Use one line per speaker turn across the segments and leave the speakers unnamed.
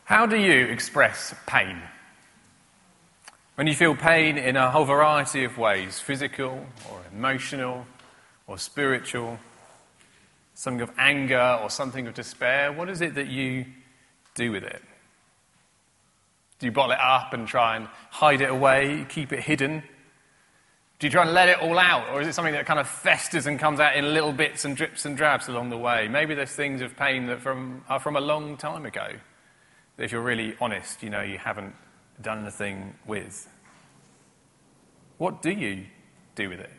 How do you express pain? When you feel pain in a whole variety of ways, physical or emotional or spiritual, something of anger or something of despair, what is it that you do with it? Do you bottle it up and try and hide it away, keep it hidden? Do you try and let it all out, or is it something that kind of festers and comes out in little bits and drips and drabs along the way? Maybe there's things of pain that are from a long time ago, that if you're really honest, you know you haven't done anything with. What do you do with it?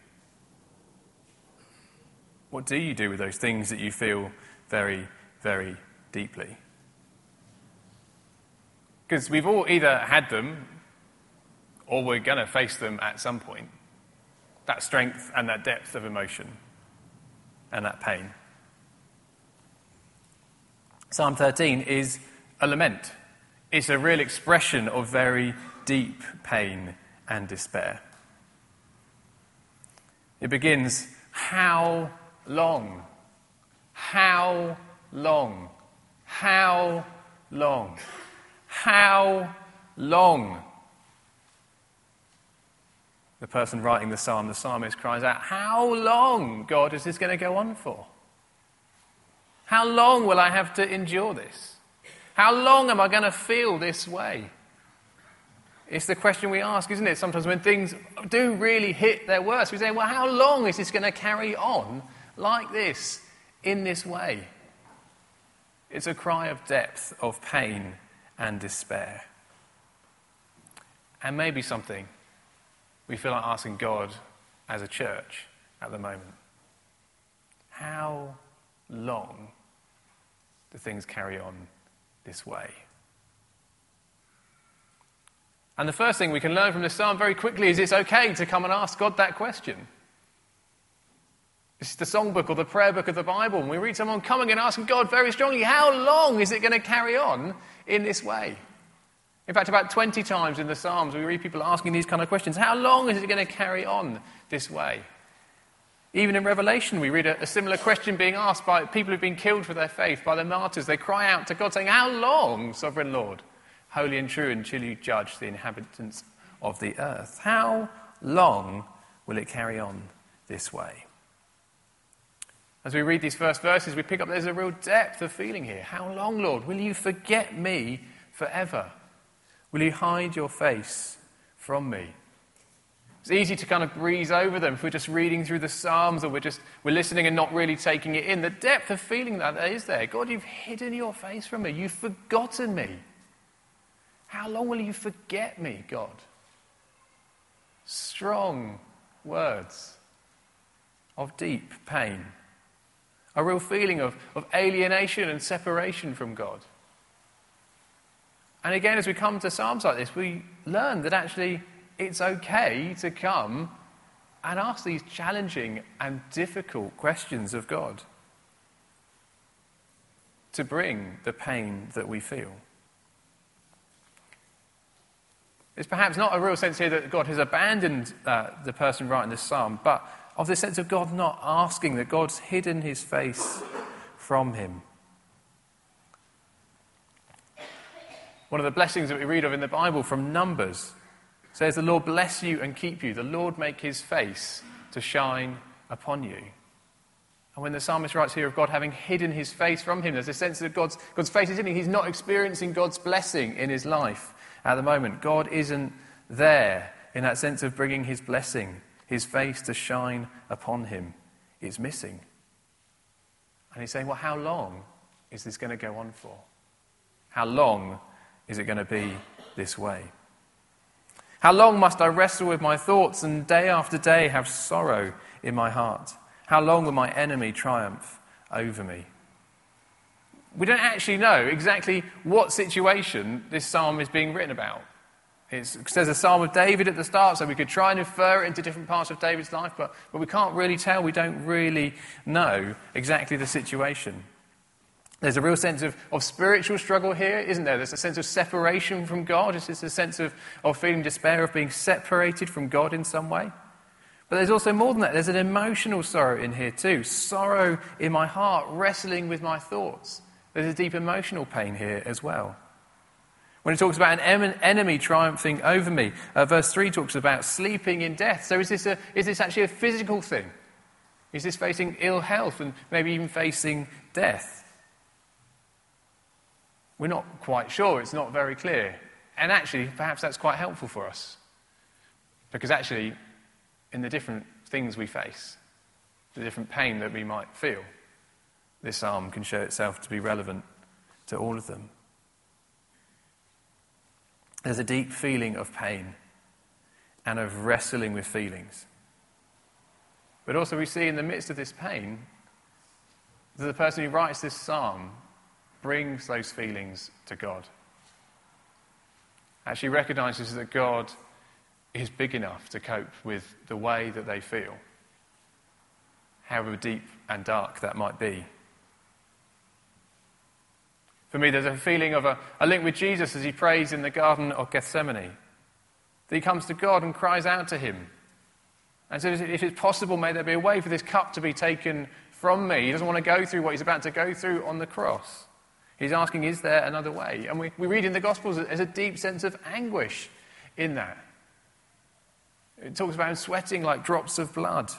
What do you do with those things that you feel very, very deeply? Because we've all either had them or we're going to face them at some point. That strength and that depth of emotion and that pain. Psalm 13 is a lament. It's a real expression of very deep pain and despair. It begins, how long? How long? How long? How long? The person writing the psalmist cries out, how long, God, is this going to go on for? How long will I have to endure this? How long am I going to feel this way? It's the question we ask, isn't it? Sometimes when things do really hit their worst, we say, well, how long is this going to carry on like this, in this way? It's a cry of depth, of pain and despair. And maybe something we feel like asking God as a church at the moment. How long do things carry on this way? And the first thing we can learn from this psalm very quickly is it's okay to come and ask God that question. This is the songbook or the prayer book of the Bible, and we read someone coming and asking God very strongly, how long is it going to carry on in this way? In fact, about 20 times in the Psalms we read people asking these kind of questions. How long is it going to carry on this way? Even in Revelation we read a similar question being asked by people who've been killed for their faith, by the martyrs. They cry out to God saying, how long, sovereign Lord, holy and true until you judge the inhabitants of the earth? How long will it carry on this way? As we read these first verses, we pick up there's a real depth of feeling here. How long, Lord? Will you forget me forever? Will you hide your face from me? It's easy to kind of breeze over them if we're just reading through the Psalms or we're listening and not really taking it in. The depth of feeling that is there. God, you've hidden your face from me. You've forgotten me. How long will you forget me, God? Strong words of deep pain. A real feeling of alienation and separation from God. And again, as we come to Psalms like this, we learn that actually it's okay to come and ask these challenging and difficult questions of God. To bring the pain that we feel. It's perhaps not a real sense here that God has abandoned the person writing this psalm, but of the sense of God not asking, that God's hidden his face from him. One of the blessings that we read of in the Bible from Numbers says, the Lord bless you and keep you. The Lord make his face to shine upon you. And when the psalmist writes here of God having hidden his face from him, there's a sense that God's face is hidden. He's not experiencing God's blessing in his life at the moment. God isn't there in that sense of bringing his blessing, his face to shine upon him. It's missing. And he's saying, well, how long is this going to go on for? How long is it going to be this way? How long must I wrestle with my thoughts and day after day have sorrow in my heart? How long will my enemy triumph over me? We don't actually know exactly what situation this psalm is being written about. It says a psalm of David at the start, so we could try and infer it into different parts of David's life, but we can't really tell. We don't really know exactly the situation. There's a real sense of spiritual struggle here, isn't there? There's a sense of separation from God. It's just a sense of feeling despair, of being separated from God in some way. But there's also more than that. There's an emotional sorrow in here too. Sorrow in my heart, wrestling with my thoughts. There's a deep emotional pain here as well. When it talks about an enemy triumphing over me, verse 3 talks about sleeping in death. So is this actually a physical thing? Is this facing ill health and maybe even facing death? We're not quite sure. It's not very clear. And actually, perhaps that's quite helpful for us. Because actually, in the different things we face, the different pain that we might feel, this psalm can show itself to be relevant to all of them. There's a deep feeling of pain and of wrestling with feelings. But also we see in the midst of this pain that the person who writes this psalm brings those feelings to God. Actually recognises that God is big enough to cope with the way that they feel, however deep and dark that might be. For me, there's a feeling of a link with Jesus as he prays in the Garden of Gethsemane. That he comes to God and cries out to him. And says, if it's possible, may there be a way for this cup to be taken from me. He doesn't want to go through what he's about to go through on the cross. He's asking, is there another way? And we read in the Gospels that there's a deep sense of anguish in that. It talks about him sweating like drops of blood.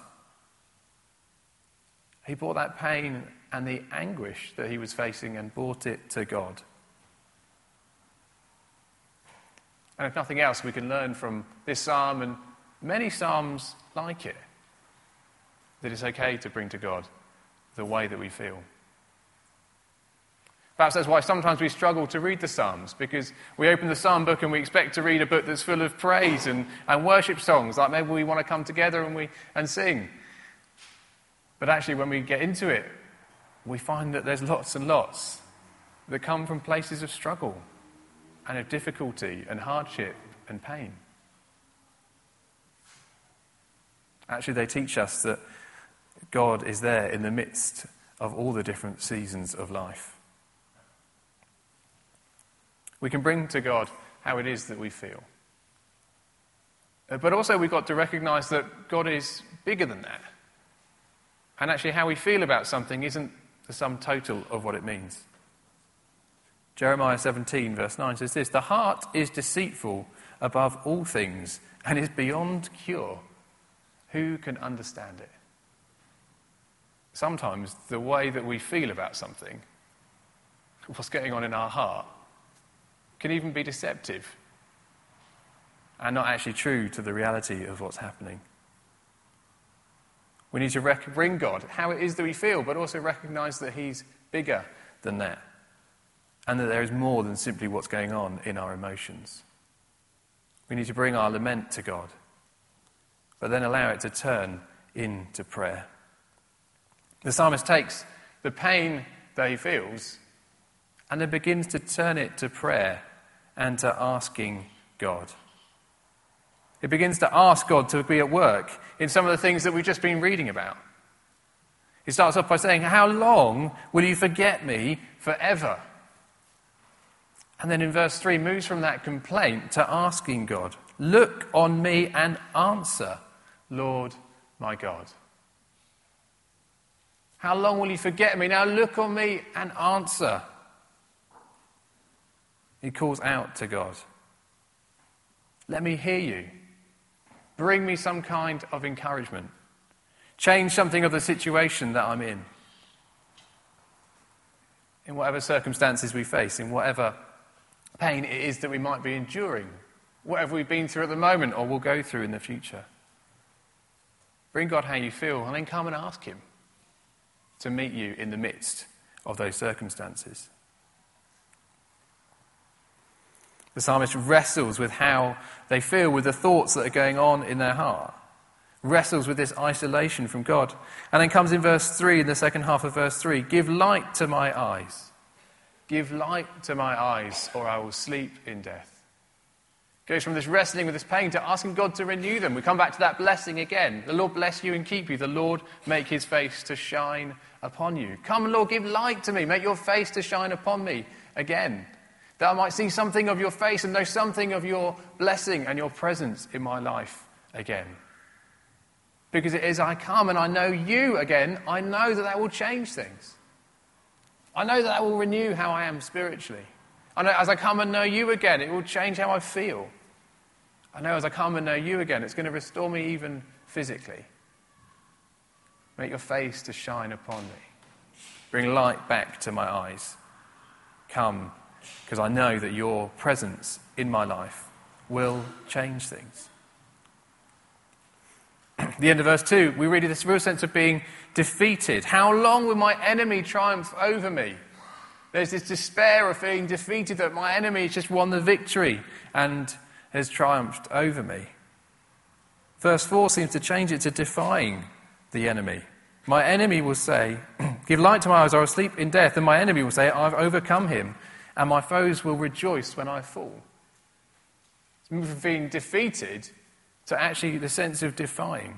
He brought that pain and the anguish that he was facing and brought it to God. And if nothing else, we can learn from this psalm and many psalms like it, that it's okay to bring to God the way that we feel. Perhaps that's why sometimes we struggle to read the Psalms, because we open the Psalm book and we expect to read a book that's full of praise and worship songs, like maybe we want to come together and sing. But actually when we get into it, we find that there's lots and lots that come from places of struggle and of difficulty and hardship and pain. Actually, they teach us that God is there in the midst of all the different seasons of life. We can bring to God how it is that we feel. But also we've got to recognise that God is bigger than that. And actually how we feel about something isn't the sum total of what it means. Jeremiah 17 verse 9 says this, "The heart is deceitful above all things and is beyond cure. Who can understand it?" Sometimes the way that we feel about something, what's going on in our heart, can even be deceptive and not actually true to the reality of what's happening. We need to bring God how it is that we feel, but also recognise that he's bigger than that and that there is more than simply what's going on in our emotions. We need to bring our lament to God, but then allow it to turn into prayer. The psalmist takes the pain that he feels and then begins to turn it to prayer and to asking God. It begins to ask God to be at work in some of the things that we've just been reading about. He starts off by saying, "How long will you forget me forever?" And then in verse 3 moves from that complaint to asking God, "Look on me and answer, Lord my God." How long will you forget me? Now look on me and answer. He calls out to God. Let me hear you. Bring me some kind of encouragement. Change something of the situation that I'm in. In whatever circumstances we face, in whatever pain it is that we might be enduring, whatever we've been through at the moment or will go through in the future. Bring God how you feel and then come and ask him to meet you in the midst of those circumstances. The psalmist wrestles with how they feel, with the thoughts that are going on in their heart. Wrestles with this isolation from God. And then comes in verse 3, in the second half of verse 3, "Give light to my eyes. Give light to my eyes, or I will sleep in death." Goes from this wrestling with this pain to asking God to renew them. We come back to that blessing again. The Lord bless you and keep you. The Lord make his face to shine upon you. Come, Lord, give light to me. Make your face to shine upon me again, that I might see something of your face and know something of your blessing and your presence in my life again. Because it is I come and I know you again, I know that will change things. I know that will renew how I am spiritually. I know as I come and know you again, it will change how I feel. I know as I come and know you again, it's going to restore me even physically. Make your face to shine upon me. Bring light back to my eyes. Come, because I know that your presence in my life will change things. At the end of verse 2, we read this real sense of being defeated. How long will my enemy triumph over me? There's this despair of feeling defeated, that my enemy has just won the victory and has triumphed over me. Verse 4 seems to change it to defying the enemy. My enemy will say, give light to my eyes, I will sleep in death. And my enemy will say, I've overcome him, and my foes will rejoice when I fall. It's moved from being defeated to actually the sense of defying.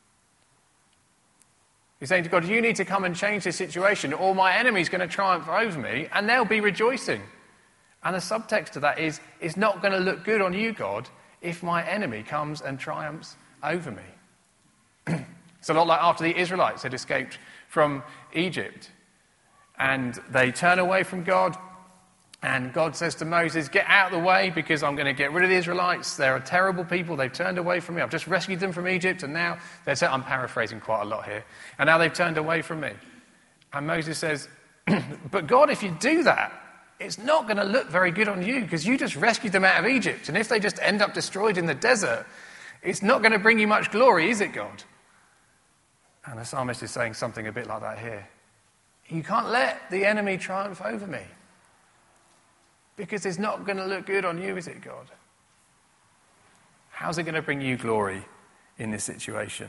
He's saying to God, you need to come and change this situation, or my enemy's going to triumph over me, and they'll be rejoicing. And the subtext to that is, it's not going to look good on you, God, if my enemy comes and triumphs over me. It's a lot like after the Israelites had escaped from Egypt, and they turn away from God, and God says to Moses, get out of the way, because I'm going to get rid of the Israelites. They're a terrible people. They've turned away from me. I've just rescued them from Egypt, and now I'm paraphrasing quite a lot here. And now they've turned away from me. And Moses says, but God, if you do that, it's not going to look very good on you, because you just rescued them out of Egypt. And if they just end up destroyed in the desert, it's not going to bring you much glory, is it, God? And the psalmist is saying something a bit like that here. You can't let the enemy triumph over me, because it's not going to look good on you, is it, God? How's it going to bring you glory in this situation?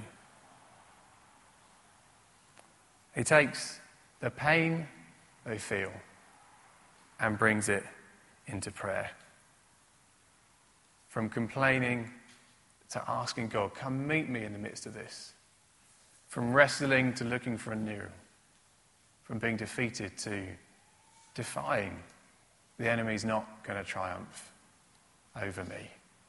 He takes the pain they feel and brings it into prayer. From complaining to asking God, come meet me in the midst of this. From wrestling to looking for a new. From being defeated to defying. The enemy's not going to triumph over me.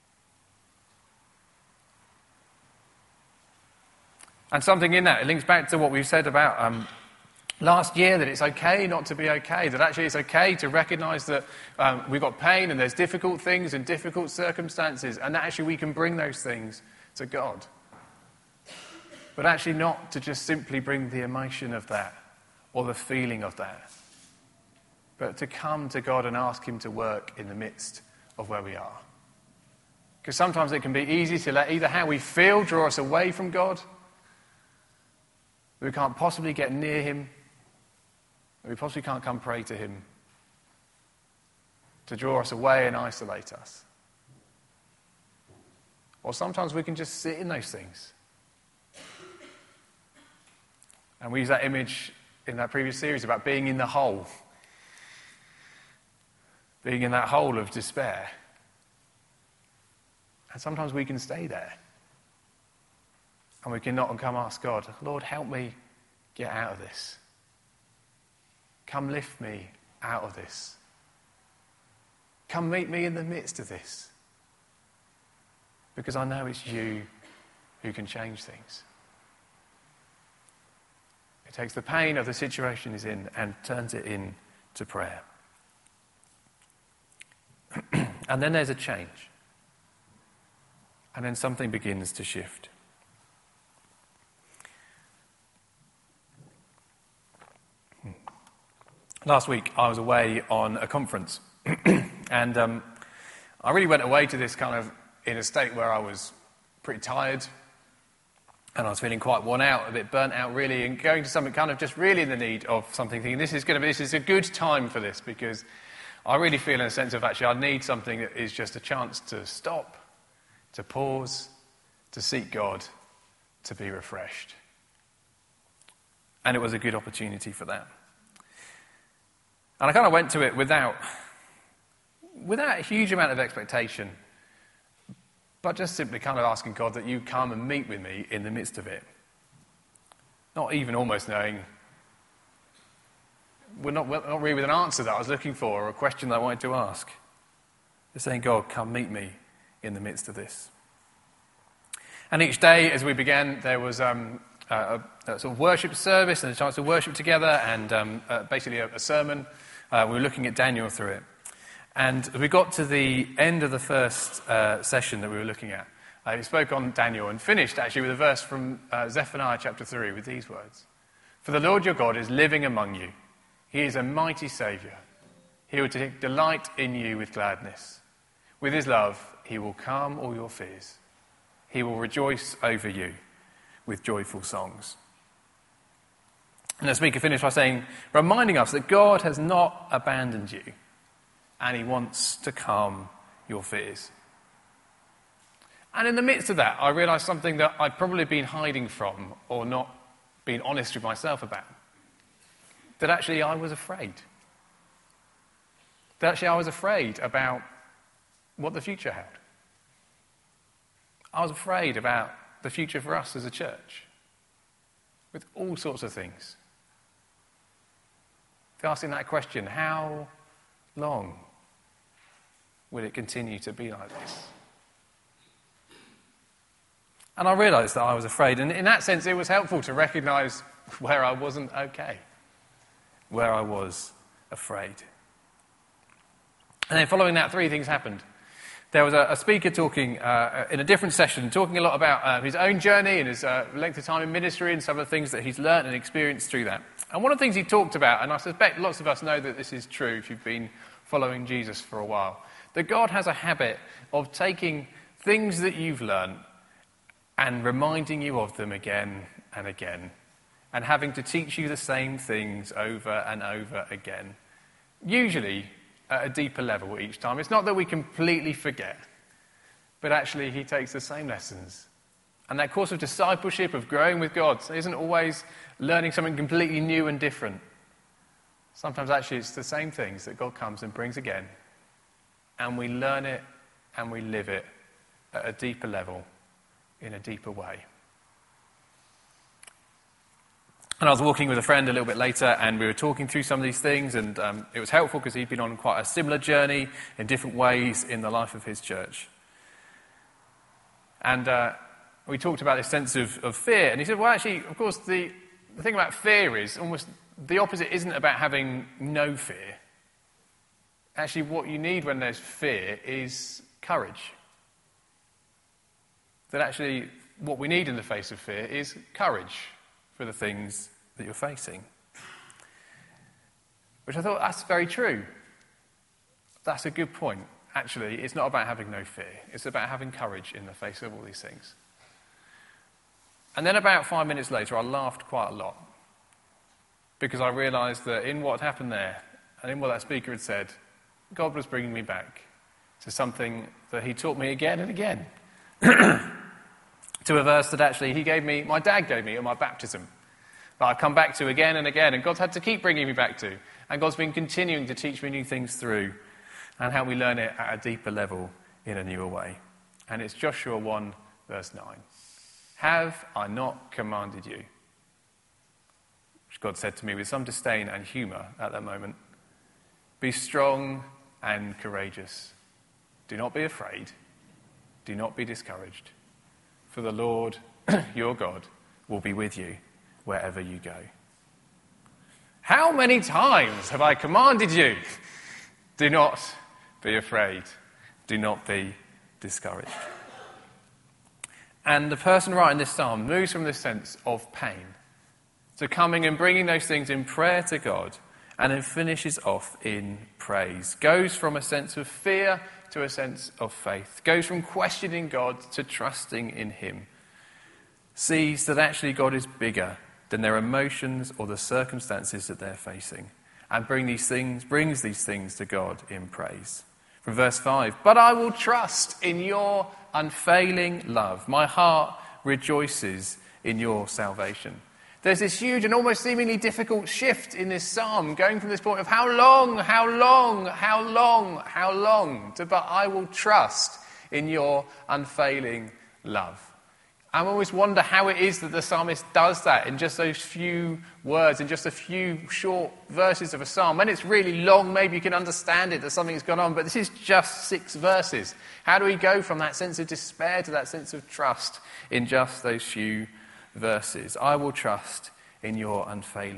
And something in that, it links back to what we've said about last year, that it's okay not to be okay, that actually it's okay to recognise that we've got pain and there's difficult things and difficult circumstances, and that actually we can bring those things to God. But actually not to just simply bring the emotion of that or the feeling of that, but to come to God and ask him to work in the midst of where we are. Because sometimes it can be easy to let either how we feel draw us away from God, we can't possibly get near him, we possibly can't come pray to him, to draw us away and isolate us. Or sometimes we can just sit in those things. And we use that image in that previous series about being in the hole. Being in that hole of despair. And sometimes we can stay there. And we can not and come ask God, Lord, help me get out of this. Come lift me out of this. Come meet me in the midst of this. Because I know it's you who can change things. It takes the pain of the situation he's in and turns it into prayer. And then there's a change. And then something begins to shift. Last week I was away on a conference. And I really went away to this kind of in a state where I was pretty tired. And I was feeling quite worn out, a bit burnt out really, and going to something kind of just really in the need of something, thinking this is a good time for this, because I really feel in a sense of actually I need something that is just a chance to stop, to pause, to seek God, to be refreshed. And it was a good opportunity for that. And I kind of went to it without a huge amount of expectation, but just simply kind of asking God that you come and meet with me in the midst of it. Not even almost knowing, not really with an answer that I was looking for or a question that I wanted to ask. Just saying, God, come meet me in the midst of this. And each day as we began, there was a sort of worship service and a chance to worship together and basically a sermon. We were looking at Daniel through it. And we got to the end of the first session that we were looking at. We spoke on Daniel and finished actually with a verse from Zephaniah chapter 3 with these words. For the Lord your God is living among you. He is a mighty Saviour. He will take delight in you with gladness. With his love, he will calm all your fears. He will rejoice over you with joyful songs. And the speaker finished by saying, reminding us that God has not abandoned you and he wants to calm your fears. And in the midst of that, I realised something that I'd probably been hiding from or not been honest with myself about. That actually I was afraid. That actually I was afraid about what the future held. I was afraid about the future for us as a church. With all sorts of things. Asking that question, how long will it continue to be like this? And I realised that I was afraid. And in that sense, it was helpful to recognise where I wasn't okay. Where I was afraid. And then following that, three things happened. There was a speaker talking in a different session, talking a lot about his own journey and his length of time in ministry and some of the things that he's learnt and experienced through that. And one of the things he talked about, and I suspect lots of us know that this is true if you've been following Jesus for a while, that God has a habit of taking things that you've learnt and reminding you of them again and again, and having to teach you the same things over and over again. Usually at a deeper level each time. It's not that we completely forget, but actually he takes the same lessons. And that course of discipleship, of growing with God, isn't always learning something completely new and different. Sometimes actually it's the same things that God comes and brings again. And we learn it and we live it at a deeper level, in a deeper way. And I was walking with a friend a little bit later, and we were talking through some of these things, and it was helpful because he'd been on quite a similar journey in different ways in the life of his church. And we talked about this sense of fear, and he said, well, actually, of course, the thing about fear is almost the opposite isn't about having no fear. Actually, what you need when there's fear is courage. That actually, what we need in the face of fear is courage for the things that you're facing. Which I thought, that's very true. That's a good point. Actually, it's not about having no fear. It's about having courage in the face of all these things. And then about 5 minutes later, I laughed quite a lot. Because I realised that in what had happened there, and in what that speaker had said, God was bringing me back to something that he taught me again and again. To a verse that actually my dad gave me at my baptism. That I've come back to again and again, and God's had to keep bringing me back to. And God's been continuing to teach me new things through, and how we learn it at a deeper level in a newer way. And it's Joshua 1, verse 9. Have I not commanded you? Which God said to me with some disdain and humour at that moment. Be strong and courageous. Do not be afraid. Do not be discouraged. For the Lord, your God, will be with you wherever you go. How many times have I commanded you? Do not be afraid. Do not be discouraged. And the person writing this psalm moves from this sense of pain to coming and bringing those things in prayer to God, and then finishes off in praise. Goes from a sense of fear to a sense of faith. Goes from questioning God to trusting in him. Sees that actually God is bigger than their emotions or the circumstances that they're facing. And brings these things to God in praise. From verse 5, but I will trust in your unfailing love. My heart rejoices in your salvation. There's this huge and almost seemingly difficult shift in this psalm, going from this point of how long, to but I will trust in your unfailing love. I always wonder how it is that the psalmist does that in just those few words, in just a few short verses of a psalm. When it's really long, maybe you can understand it, that something's gone on, but this is just 6 verses. How do we go from that sense of despair to that sense of trust in just those few verses? I will trust in your unfailing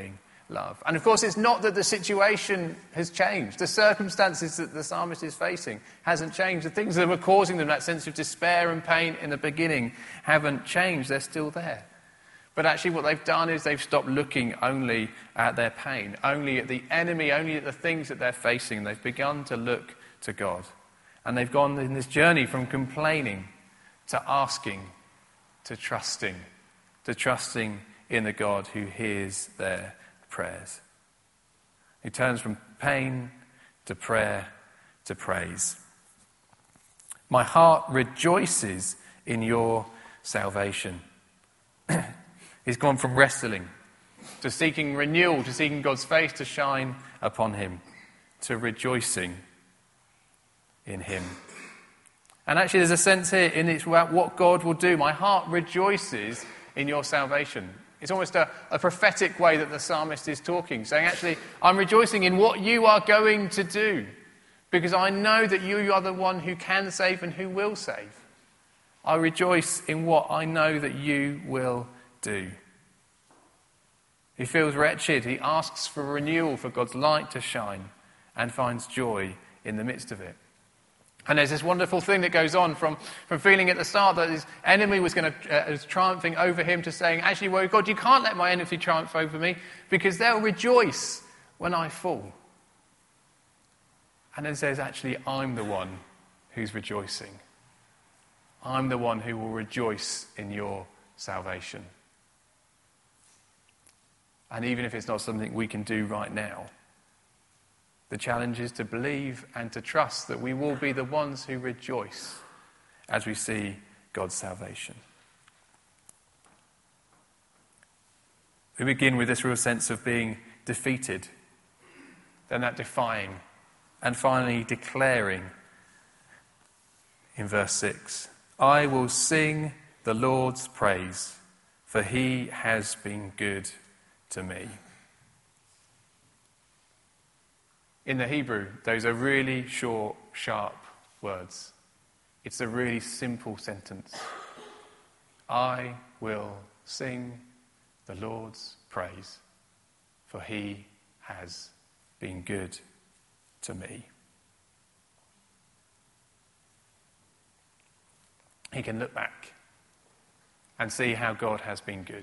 love. And of course, it's not that the situation has changed. The circumstances that the psalmist is facing hasn't changed. The things that were causing them that sense of despair and pain in the beginning haven't changed. They're still there. But actually what they've done is they've stopped looking only at their pain, only at the enemy, only at the things that they're facing. They've begun to look to God. And they've gone in this journey from complaining to asking, to trusting in the God who hears their prayers. He turns from pain to prayer to praise. My heart rejoices in your salvation. He's gone from wrestling to seeking renewal, to seeking God's face to shine upon him, to rejoicing in him. And actually there's a sense here in it about what God will do. My heart rejoices in your salvation. It's almost a prophetic way that the psalmist is talking, saying, actually, I'm rejoicing in what you are going to do, because I know that you are the one who can save and who will save. I rejoice in what I know that you will do. He feels wretched. He asks for renewal, for God's light to shine, and finds joy in the midst of it. And there's this wonderful thing that goes on from feeling at the start that his enemy was triumphing over him, to saying, actually, well, God, you can't let my enemy triumph over me, because they'll rejoice when I fall. And then says, actually, I'm the one who's rejoicing. I'm the one who will rejoice in your salvation. And even if it's not something we can do right now, the challenge is to believe and to trust that we will be the ones who rejoice as we see God's salvation. We begin with this real sense of being defeated, then that defying, and finally declaring in verse 6, I will sing the Lord's praise, for he has been good to me. In the Hebrew, those are really short, sharp words. It's a really simple sentence. I will sing the Lord's praise, for he has been good to me. He can look back and see how God has been good.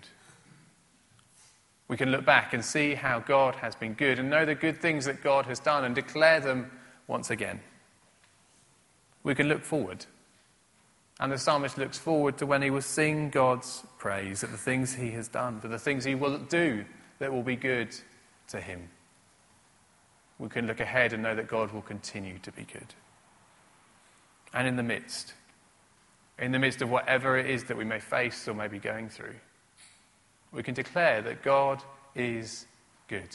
We can look back and see how God has been good and know the good things that God has done and declare them once again. We can look forward. And the psalmist looks forward to when he will sing God's praise at the things he has done, for the things he will do that will be good to him. We can look ahead and know that God will continue to be good. And in the midst of whatever it is that we may face or may be going through, we can declare that God is good.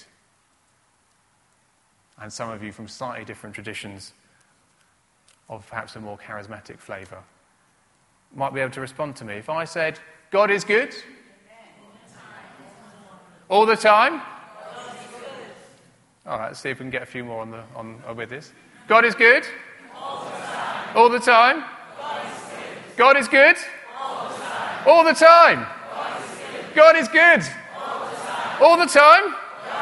And some of you from slightly different traditions of perhaps a more charismatic flavour might be able to respond to me. If I said, God is good? All the time? All right, let's see if we can get a few more on with this. God is good? All the time? God is good? All the time? God is good. All the time?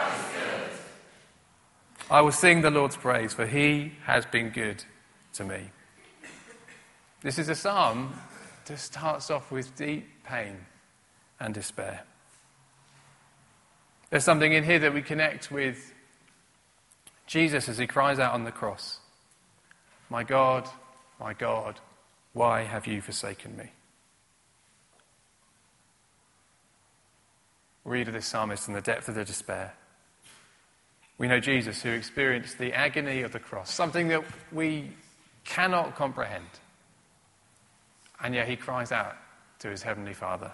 I will sing the Lord's praise, for he has been good to me. This is a psalm that starts off with deep pain and despair. There's something in here that we connect with Jesus as he cries out on the cross, my God, why have you forsaken me? Read of this psalmist in the depth of the despair. We know Jesus, who experienced the agony of the cross, something that we cannot comprehend. And yet he cries out to his heavenly Father.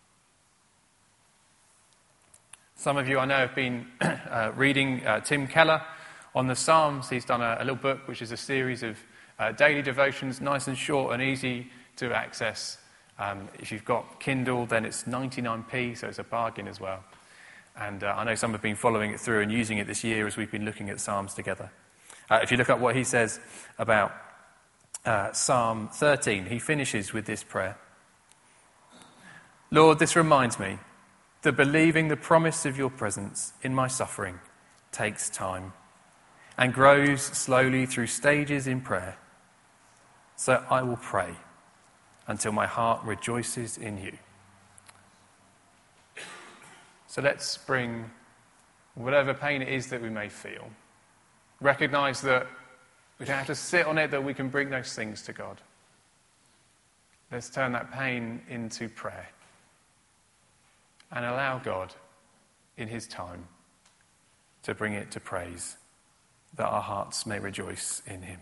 Some of you I know have been reading Tim Keller on the Psalms. He's done a little book which is a series of daily devotions, nice and short and easy to access. If you've got Kindle, then it's 99p, so it's a bargain as well. And I know some have been following it through and using it this year as we've been looking at Psalms together. If you look up what he says about Psalm 13, he finishes with this prayer. Lord, this reminds me that believing the promise of your presence in my suffering takes time and grows slowly through stages in prayer. So I will pray until my heart rejoices in you. So let's bring whatever pain it is that we may feel. Recognise that we don't have to sit on it, that we can bring those things to God. Let's turn that pain into prayer and allow God, in his time, to bring it to praise, that our hearts may rejoice in him.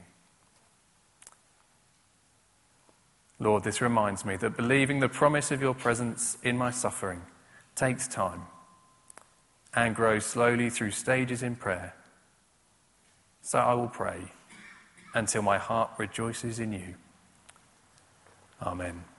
Lord, this reminds me that believing the promise of your presence in my suffering takes time and grows slowly through stages in prayer. So I will pray until my heart rejoices in you. Amen.